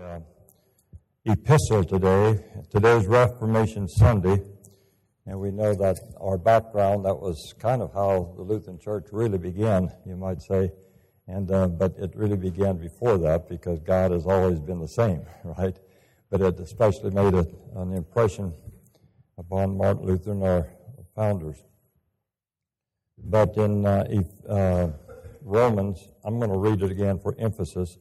Epistle today. Today's Reformation Sunday, and we know that our background, that was kind of how the Lutheran Church really began, you might say, and but it really began before that because God has always been the same, right? But it especially made an impression upon Martin Luther and our founders. But in Romans, I'm going to read it again for emphasis,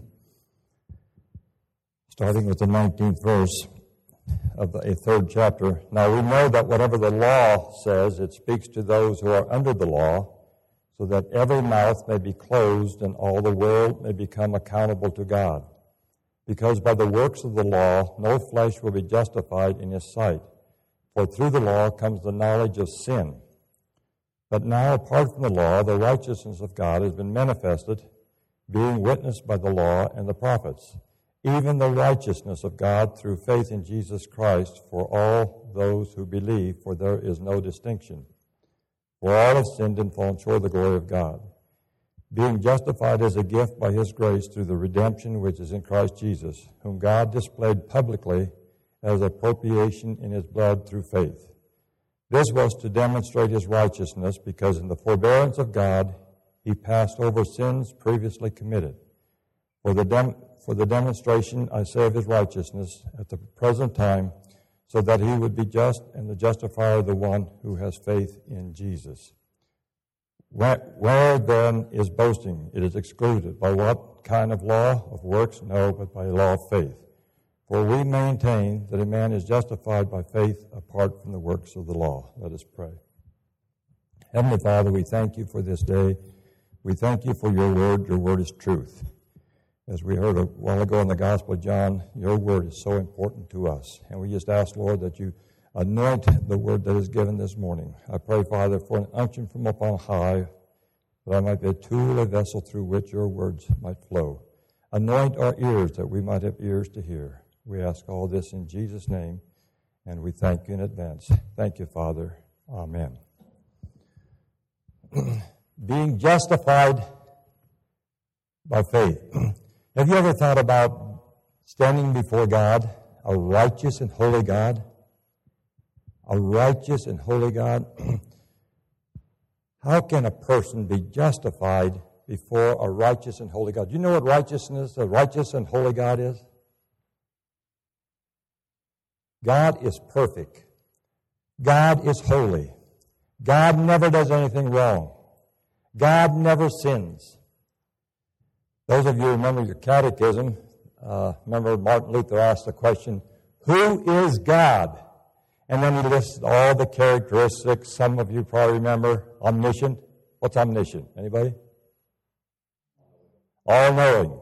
starting with the 19th verse of the third chapter. Now we know that whatever the law says, it speaks to those who are under the law, so that every mouth may be closed and all the world may become accountable to God. Because by the works of the law, no flesh will be justified in his sight. For through the law comes the knowledge of sin. But now, apart from the law, the righteousness of God has been manifested, being witnessed by the law and the prophets, even the righteousness of God through faith in Jesus Christ for all those who believe, for there is no distinction. For all have sinned and fallen short of the glory of God, being justified as a gift by his grace through the redemption which is in Christ Jesus, whom God displayed publicly as a propitiation in his blood through faith. This was to demonstrate his righteousness, because in the forbearance of God he passed over sins previously committed. For the demonstration, I say, of his righteousness at the present time, so that he would be just and the justifier of the one who has faith in Jesus. Where then is boasting? It is excluded. By what kind of law? Of works? No, but by law of faith. For we maintain that a man is justified by faith apart from the works of the law. Let us pray. Heavenly Father, we thank you for this day. We thank you for your word. Your word is truth. As we heard a while ago in the Gospel of John, your word is so important to us. And we just ask, Lord, that you anoint the word that is given this morning. I pray, Father, for an unction from up on high, that I might be a tool, a vessel through which your words might flow. Anoint our ears that we might have ears to hear. We ask all this in Jesus' name, and we thank you in advance. Thank you, Father. Amen. Being justified by faith. Have you ever thought about standing before God, a righteous and holy God? A righteous and holy God? How can a person be justified before a righteous and holy God? Do you know what righteousness, a righteous and holy God is? God is perfect. God is holy. God never does anything wrong. God never sins. Those of you who remember your catechism, remember Martin Luther asked the question, who is God? And then he lists all the characteristics. Some of you probably remember omniscient. What's omniscient? Anybody? All-knowing.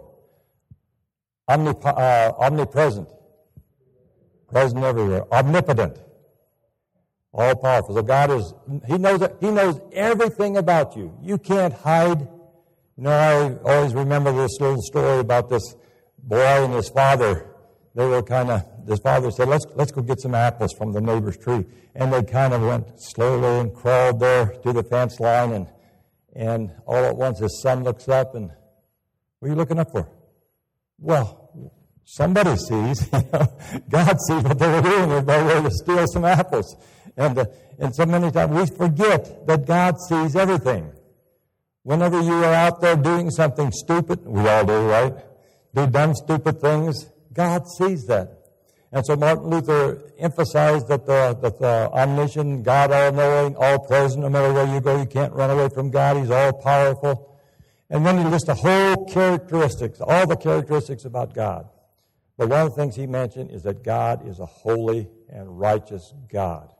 Omnipresent. Present everywhere. Omnipotent. All-powerful. So God is, He knows everything about you. You can't hide. You know, I always remember this little story about this boy and his father. They were his father said, let's go get some apples from the neighbor's tree. And they kind of went slowly and crawled there to the fence line, and all at once his son looks up and, what are you looking up for? Well, somebody sees, God sees what they were doing. They were to steal some apples. And so many times we forget that God sees everything. Whenever you are out there doing something stupid, we all do, right? Do dumb, stupid things, God sees that. And so Martin Luther emphasized that the omniscient, God all-knowing, all-present, no matter where you go, you can't run away from God. He's all-powerful. And then he lists all the characteristics about God. But one of the things he mentioned is that God is a holy and righteous God.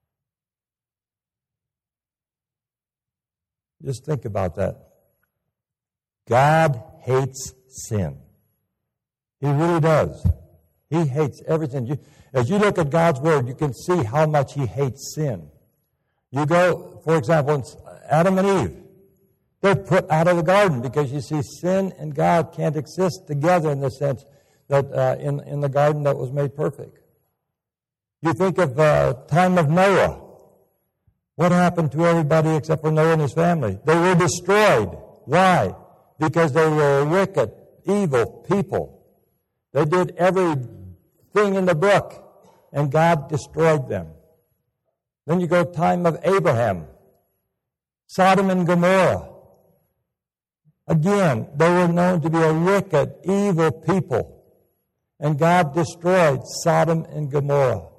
Just think about that. God hates sin. He really does. He hates everything. As you look at God's Word, you can see how much He hates sin. You go, for example, Adam and Eve. They're put out of the garden because you see sin and God can't exist together in the sense that in the garden that was made perfect. You think of the time of Noah. What happened to everybody except for Noah and his family? They were destroyed. Why? Because they were wicked, evil people. They did everything in the book, and God destroyed them. Then you go to the time of Abraham, Sodom and Gomorrah. Again, they were known to be a wicked, evil people, and God destroyed Sodom and Gomorrah.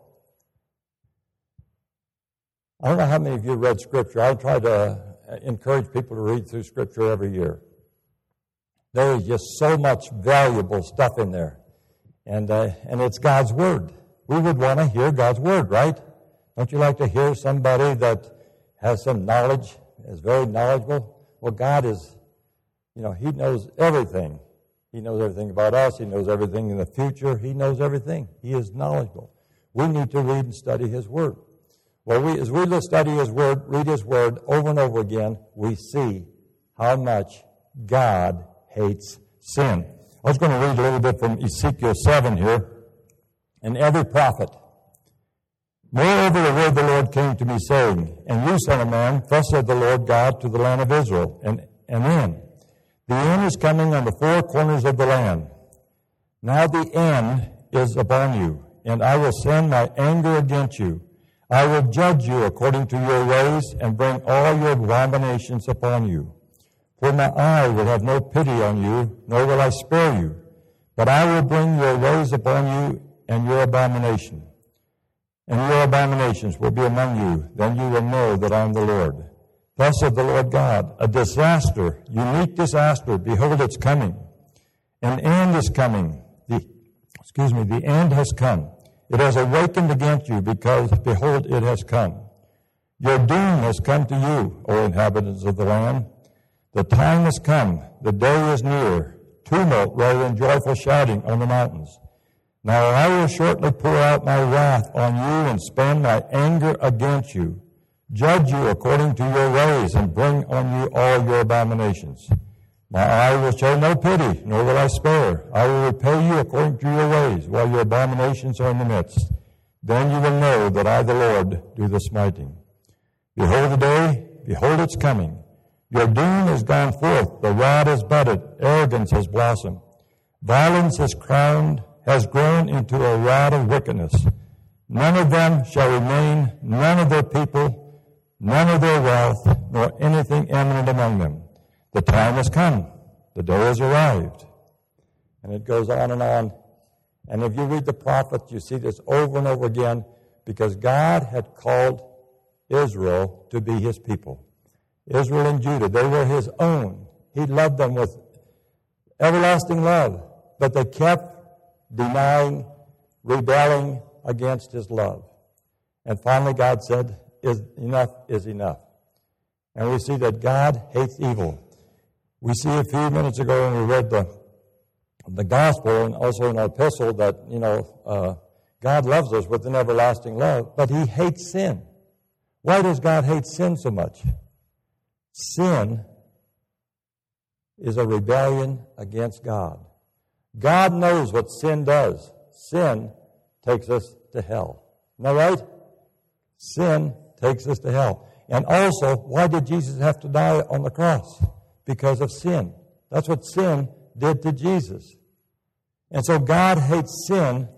I don't know how many of you read Scripture. I try to encourage people to read through Scripture every year. There is just so much valuable stuff in there, and it's God's Word. We would want to hear God's Word, right? Don't you like to hear somebody that has some knowledge, is very knowledgeable? Well, God is, He knows everything. He knows everything about us. He knows everything in the future. He knows everything. He is knowledgeable. We need to read and study His Word. Well, as we study His Word, read His Word over and over again, we see how much God hates sin. I was going to read a little bit from Ezekiel 7 here. And every prophet. Moreover, the word of the Lord came to me, saying, And you, son of man, thus said the Lord God to the land of Israel, and in. The end is coming on the four corners of the land. Now the end is upon you, and I will send my anger against you. I will judge you according to your ways, and bring all your abominations upon you. For my eye will have no pity on you, nor will I spare you. But I will bring your woes upon you, and your abomination. And your abominations will be among you. Then you will know that I am the Lord. Thus said the Lord God, a disaster, unique disaster, behold, it's coming. An end is coming. The end has come. It has awakened against you, because, behold, it has come. Your doom has come to you, O inhabitants of the land. The time has come. The day is near. Tumult rather than joyful shouting on the mountains. Now I will shortly pour out my wrath on you and spend my anger against you, judge you according to your ways, and bring on you all your abominations. My eye will show no pity, nor will I spare. I will repay you according to your ways, while your abominations are in the midst. Then you will know that I, the Lord, do the smiting. Behold the day, behold it's coming. Your doom has gone forth, the rod has budded, arrogance has blossomed. Violence has grown into a rod of wickedness. None of them shall remain, none of their people, none of their wealth, nor anything eminent among them. The time has come. The day has arrived. And it goes on. And if you read the prophets, you see this over and over again, because God had called Israel to be His people. Israel and Judah, they were His own. He loved them with everlasting love, but they kept denying, rebelling against His love. And finally God said, enough is enough. And we see that God hates evil. We see a few minutes ago when we read the gospel, and also in our epistle, that, God loves us with an everlasting love, but He hates sin. Why does God hate sin so much? Sin is a rebellion against God. God knows what sin does. Sin takes us to hell. Isn't that right? Sin takes us to hell. And also, why did Jesus have to die on the cross? Because of sin. That's what sin did to Jesus. And so God hates sin.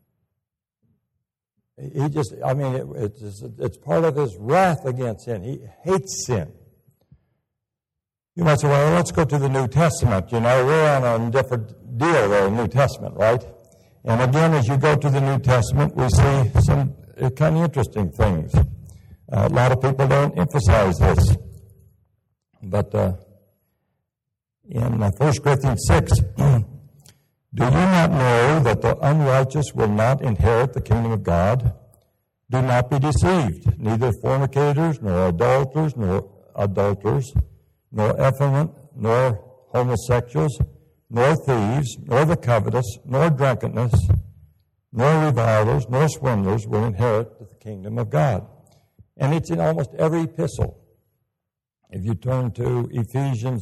It's part of His wrath against sin. He hates sin. You might say, well, let's go to the New Testament. We're on a different deal there, New Testament, right? And again, as you go to the New Testament, we see some kind of interesting things. A lot of people don't emphasize this. But in 1 Corinthians 6, do you not know that the unrighteous will not inherit the kingdom of God? Do not be deceived. Neither fornicators, nor adulterers, nor effeminate, nor homosexuals, nor thieves, nor the covetous, nor drunkenness, nor revilers, nor swindlers will inherit the kingdom of God. And it's in almost every epistle. If you turn to Ephesians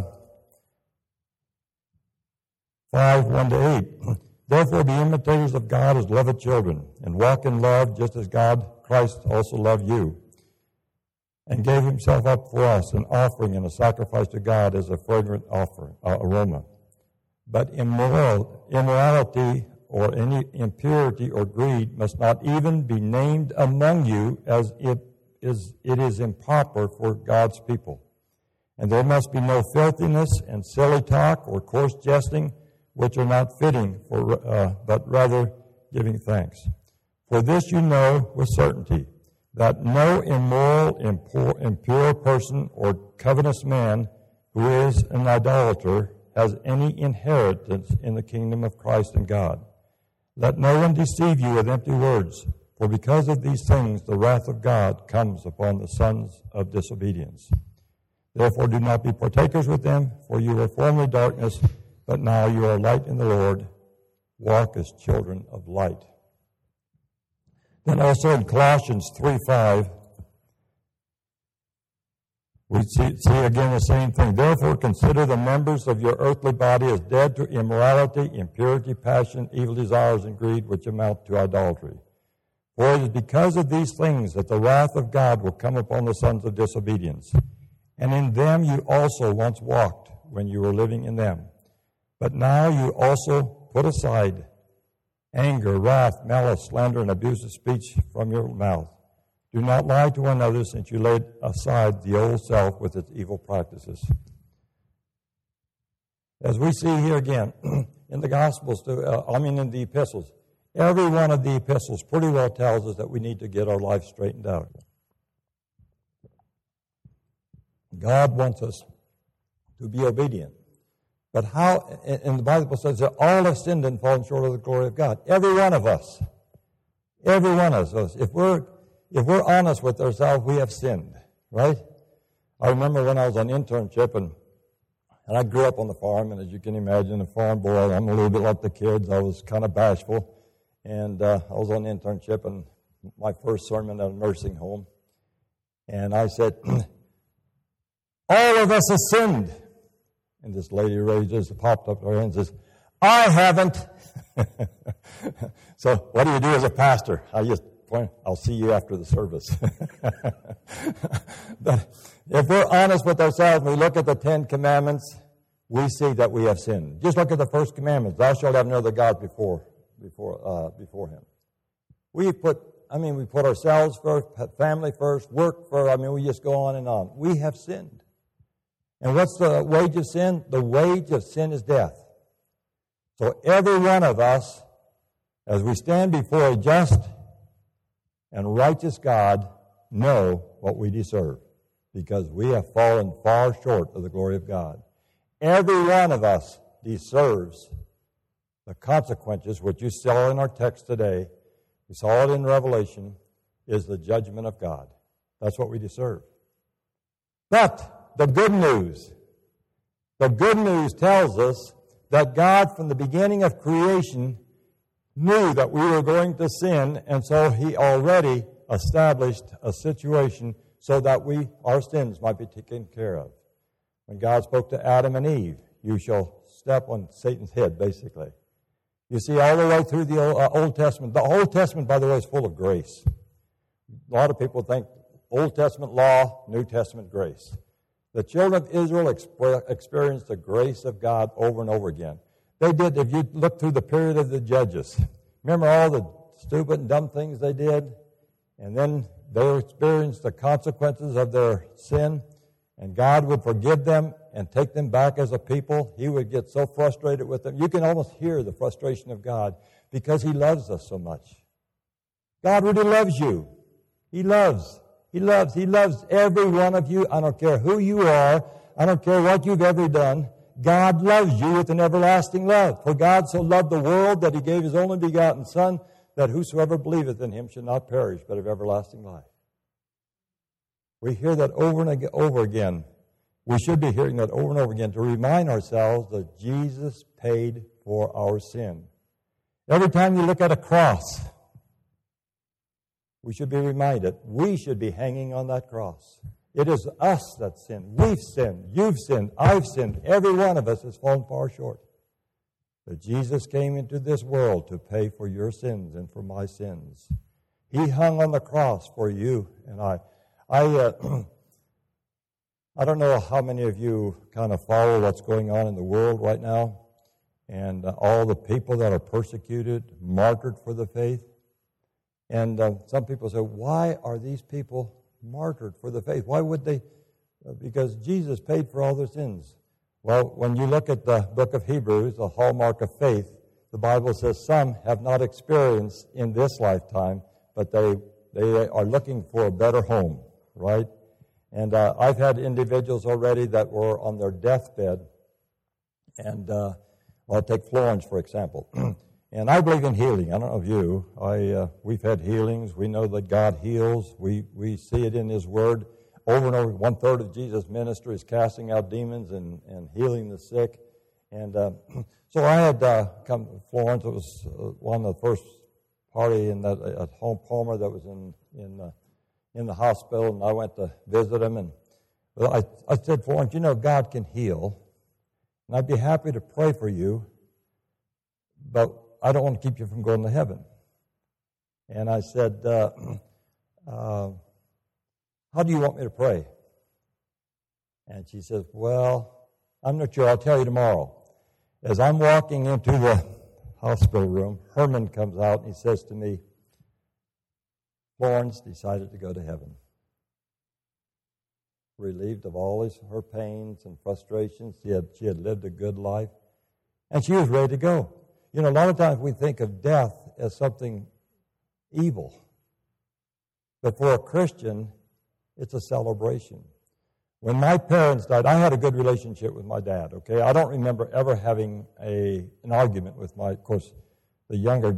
5, 1 to 8, therefore be imitators of God as beloved children, and walk in love just as Christ also loved you, and gave Himself up for us, an offering and a sacrifice to God as a fragrant aroma. But immorality or any impurity or greed must not even be named among you, as it is improper for God's people. And there must be no filthiness and silly talk or coarse jesting, which are not fitting, but rather giving thanks. For this you know with certainty, that no immoral, impure person or covetous man who is an idolater has any inheritance in the kingdom of Christ and God. Let no one deceive you with empty words, for because of these things the wrath of God comes upon the sons of disobedience. Therefore do not be partakers with them, for you were formerly darkness, but now you are light in the Lord. Walk as children of light. Then also in Colossians 3:5, we see again the same thing. Therefore consider the members of your earthly body as dead to immorality, impurity, passion, evil desires, and greed, which amount to idolatry. For it is because of these things that the wrath of God will come upon the sons of disobedience. And in them you also once walked when you were living in them. But now you also put aside anger, wrath, malice, slander, and abusive speech from your mouth. Do not lie to one another, since you laid aside the old self with its evil practices. As we see here again in the Gospels, in the epistles, every one of the epistles pretty well tells us that we need to get our life straightened out. God wants us to be obedient. But how, and the Bible says that all have sinned and fallen short of the glory of God. Every one of us. Every one of us. If we're honest with ourselves, we have sinned, right? I remember when I was on internship, and I grew up on the farm, and as you can imagine, a farm boy, I'm a little bit like the kids. I was kind of bashful, and I was on internship, and my first sermon at a nursing home, and I said, all of us have sinned. And this lady popped up her hand and says, I haven't. So what do you do as a pastor? I just point, I'll see you after the service. But if we're honest with ourselves, we look at the 10 Commandments, we see that we have sinned. Just look at the first commandment. Thou shalt have no other God before him. We put ourselves first, family first, work first. We just go on and on. We have sinned. And what's the wage of sin? The wage of sin is death. So every one of us, as we stand before a just and righteous God, know what we deserve, because we have fallen far short of the glory of God. Every one of us deserves the consequences, which you saw in our text today. We saw it in Revelation, is the judgment of God. That's what we deserve. But the good news tells us that God, from the beginning of creation, knew that we were going to sin, and so He already established a situation so that our sins might be taken care of. When God spoke to Adam and Eve, you shall step on Satan's head, basically. You see, all the way through the Old Testament. The Old Testament, by the way, is full of grace. A lot of people think Old Testament law, New Testament grace. The children of Israel experienced the grace of God over and over again. They did, if you look through the period of the Judges, remember all the stupid and dumb things they did? And then they experienced the consequences of their sin, and God would forgive them and take them back as a people. He would get so frustrated with them. You can almost hear the frustration of God because He loves us so much. God really loves you. He loves every one of you. I don't care who you are. I don't care what you've ever done. God loves you with an everlasting love. For God so loved the world that He gave His only begotten Son, that whosoever believeth in Him should not perish, but have everlasting life. We hear that over and over again. We should be hearing that over and over again to remind ourselves that Jesus paid for our sin. Every time you look at a cross, we should be reminded, we should be hanging on that cross. It is us that sin. We've sinned. You've sinned. I've sinned. Every one of us has fallen far short. But Jesus came into this world to pay for your sins and for my sins. He hung on the cross for you and I. I don't know how many of you kind of follow what's going on in the world right now. and all the people that are persecuted, martyred for the faith. And some people say, why are these people martyred for the faith? Why would they? Because Jesus paid for all their sins. Well, when you look at the book of Hebrews, the hallmark of faith, the Bible says some have not experienced in this lifetime, but they are looking for a better home, right? And I've had individuals already that were on their deathbed, and I'll take Florence, for example. And I believe in healing. I don't know if you. We've had healings. We know that God heals. We see it in His Word. Over and over, 1/3 of Jesus' ministry is casting out demons and healing the sick. And so I had come to Florence. It was one of the first party at home Palmer that was in the hospital, and I went to visit him. And I said, Florence, God can heal, and I'd be happy to pray for you, but I don't want to keep you from going to heaven. And I said, how do you want me to pray? And she says, well, I'm not sure. I'll tell you tomorrow. As I'm walking into the hospital room, Herman comes out and he says to me, Florence decided to go to heaven. Relieved of all her pains and frustrations. She had lived a good life. And she was ready to go. A lot of times we think of death as something evil. But for a Christian, it's a celebration. When my parents died, I had a good relationship with my dad, okay? I don't remember ever having an argument with of course, the younger,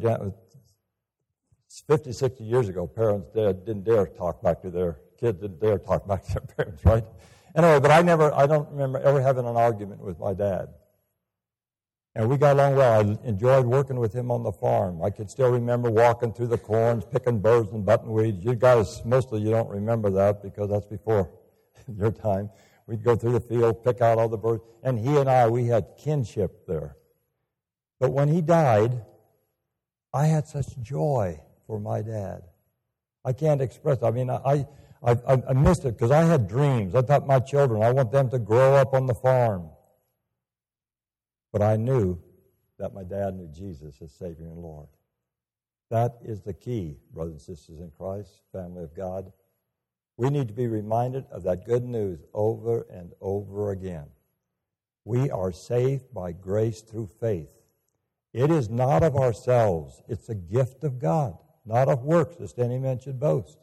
50, 60 years ago, parents didn't dare talk back to their kids, didn't dare talk back to their parents, right? Anyway, but I don't remember ever having an argument with my dad. And we got along well. I enjoyed working with him on the farm. I can still remember walking through the corns, picking birds and buttonweeds. You guys, mostly you don't remember that because that's before your time. We'd go through the field, pick out all the birds. And he and I, we had kinship there. But when he died, I had such joy for my dad. I can't express it. I mean, I missed it because I had dreams. I thought my children, I want them to grow up on the farm. But I knew that my dad knew Jesus as Savior and Lord. That is the key, brothers and sisters in Christ, family of God. We need to be reminded of that good news over and over again. We are saved by grace through faith. It is not of ourselves. It's a gift of God, not of works, lest any man should boast.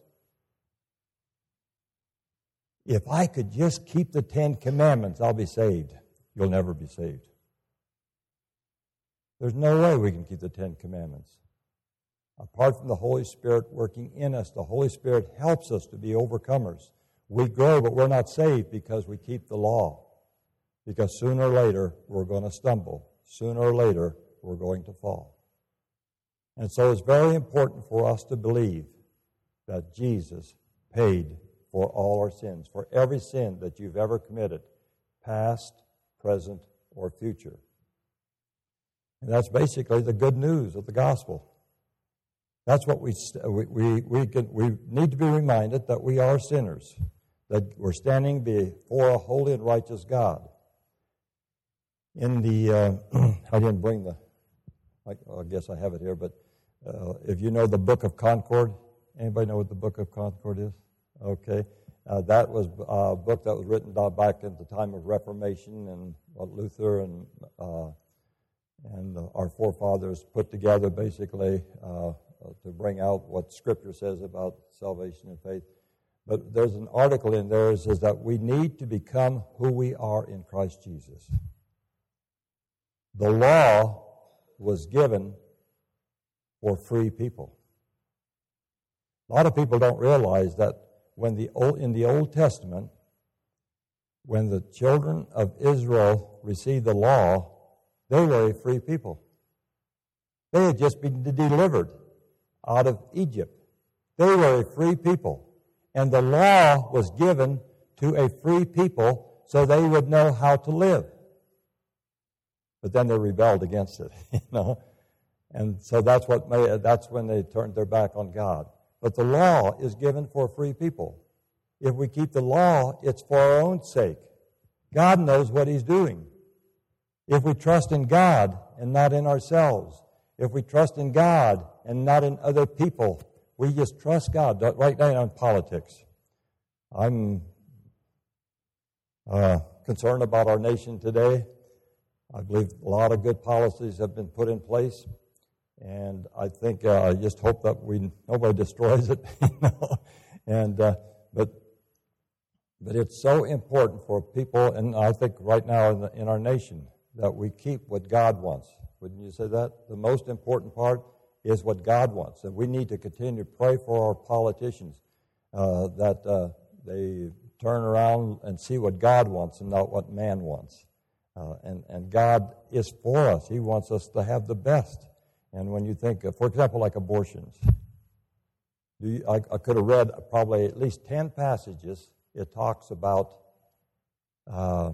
If I could just keep the 10 Commandments, I'll be saved. You'll never be saved. There's no way we can keep the 10 Commandments. Apart from the Holy Spirit working in us, the Holy Spirit helps us to be overcomers. We grow, but we're not saved because we keep the law. Because sooner or later, we're going to stumble. Sooner or later, we're going to fall. And so it's very important for us to believe that Jesus paid for all our sins, for every sin that you've ever committed, past, present, or future. And that's basically the good news of the gospel. That's what we need to be reminded that we are sinners, that we're standing before a holy and righteous God. In the, I didn't bring I guess I have it here, but if you know the Book of Concord, anybody know what the Book of Concord is? Okay. That was a book that was written back at the time of Reformation, and what Luther and our forefathers put together basically to bring out what Scripture says about salvation and faith. But there's an article in there that says that we need to become who we are in Christ Jesus. The law was given for free people. A lot of people don't realize that in the Old Testament, when the children of Israel received the law, they were a free people. They had just been delivered out of Egypt. They were a free people. And the law was given to a free people so they would know how to live. But then they rebelled against it, And so that's when they turned their back on God. But the law is given for free people. If we keep the law, it's for our own sake. God knows what He's doing. If we trust in God and not in ourselves, if we trust in God and not in other people, we just trust God. Right now in politics, I'm concerned about our nation today. I believe a lot of good policies have been put in place, and I think I just hope that nobody destroys it. But it's so important for people, and I think right now in our nation, that we keep what God wants. Wouldn't you say that? The most important part is what God wants, and we need to continue to pray for our politicians that they turn around and see what God wants and not what man wants. And God is for us. He wants us to have the best. And when you think, for example, like abortions, I could have read probably at least 10 passages. It talks about that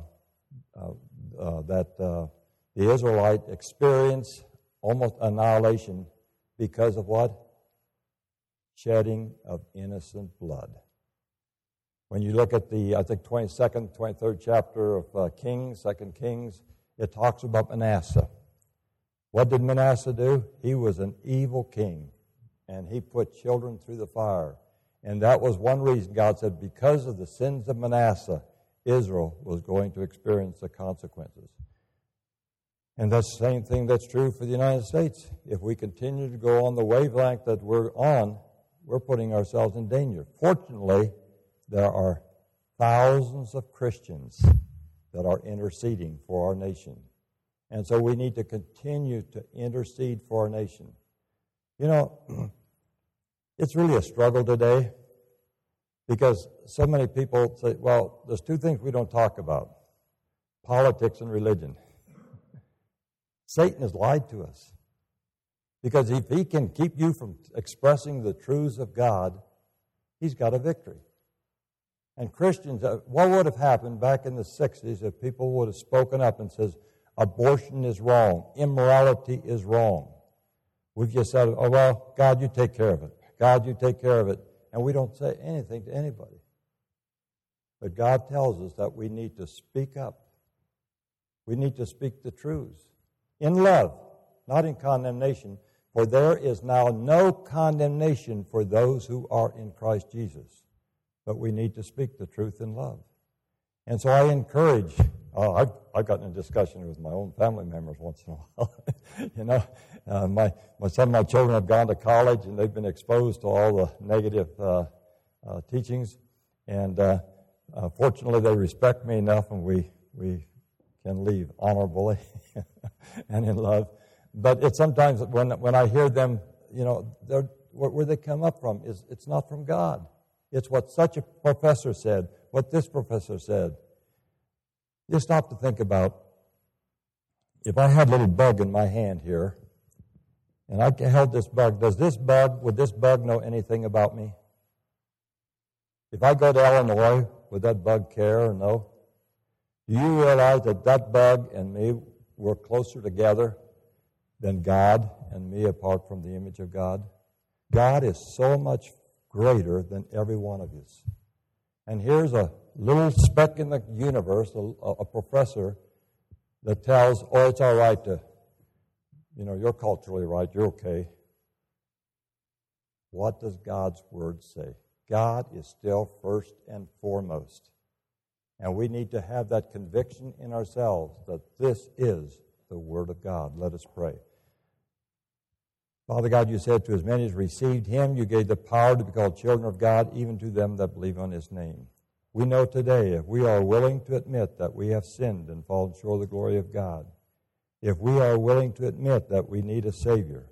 the Israelite experience almost annihilation because of what? Shedding of innocent blood. When you look at the, I think, 22nd, 23rd chapter of Kings, 2 Kings, it talks about Manasseh. What did Manasseh do? He was an evil king, and he put children through the fire. And that was one reason God said, because of the sins of Manasseh, Israel was going to experience the consequences. And that's the same thing that's true for the United States. If we continue to go on the wavelength that we're on, we're putting ourselves in danger. Fortunately, there are thousands of Christians that are interceding for our nation. And so we need to continue to intercede for our nation. You know, it's really a struggle today because so many people say, well, there's two things we don't talk about, politics and religion. Satan has lied to us because if he can keep you from expressing the truths of God, he's got a victory. And Christians, what would have happened back in the 60s if people would have spoken up and says, abortion is wrong, immorality is wrong? We've just said, oh, well, God, you take care of it. God, you take care of it. And we don't say anything to anybody. But God tells us that we need to speak up. We need to speak the truths in love, not in condemnation. For there is now no condemnation for those who are in Christ Jesus. But we need to speak the truth in love. And so I encourage, I've gotten in discussion with my own family members once in a while. You know, some of my children have gone to college and they've been exposed to all the negative teachings. And fortunately, they respect me enough and we can leave honorably and in love. But it's sometimes when I hear them, you know, where they come up from is it's not from God. It's what such a professor said, what this professor said. You stop to think about, if I had a little bug in my hand here, and I held this bug, would this bug know anything about me? If I go to Illinois, would that bug care or no? Do you realize that that bug and me were closer together than God and me apart from the image of God? God is so much greater than every one of us. And here's a little speck in the universe, a professor that tells, oh, it's all right to, you know, you're culturally right, you're okay. What does God's Word say? God is still first and foremost. And we need to have that conviction in ourselves that this is the Word of God. Let us pray. Father God, you said to as many as received Him, you gave the power to be called children of God, even to them that believe on His name. We know today, if we are willing to admit that we have sinned and fallen short of the glory of God, if we are willing to admit that we need a Savior,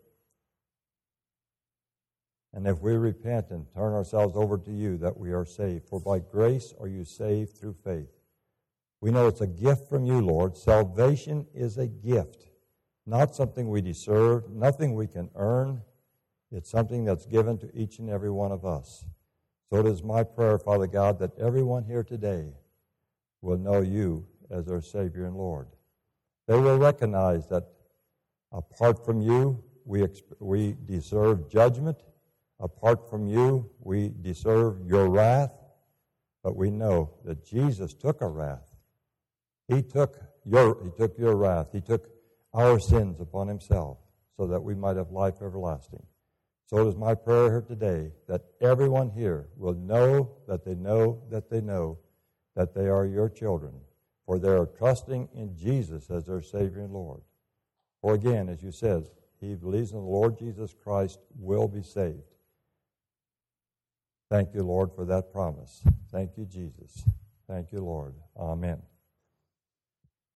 and if we repent and turn ourselves over to you, that we are saved. For by grace are you saved through faith. We know it's a gift from you, Lord. Salvation is a gift. Not something we deserve, nothing we can earn. It's something that's given to each and every one of us. So it is my prayer, Father God, that everyone here today will know you as their Savior and Lord. They will recognize that apart from you, we deserve judgment. Apart from you, we deserve your wrath. But we know that Jesus took our wrath. He took your wrath. He took our sins upon himself so that we might have life everlasting. So it is my prayer here today that everyone here will know that they know that they know that they are your children, for they are trusting in Jesus as their Savior and Lord. For again, as you said, he who believes in the Lord Jesus Christ will be saved. Thank you, Lord, for that promise. Thank you, Jesus. Thank you, Lord. Amen.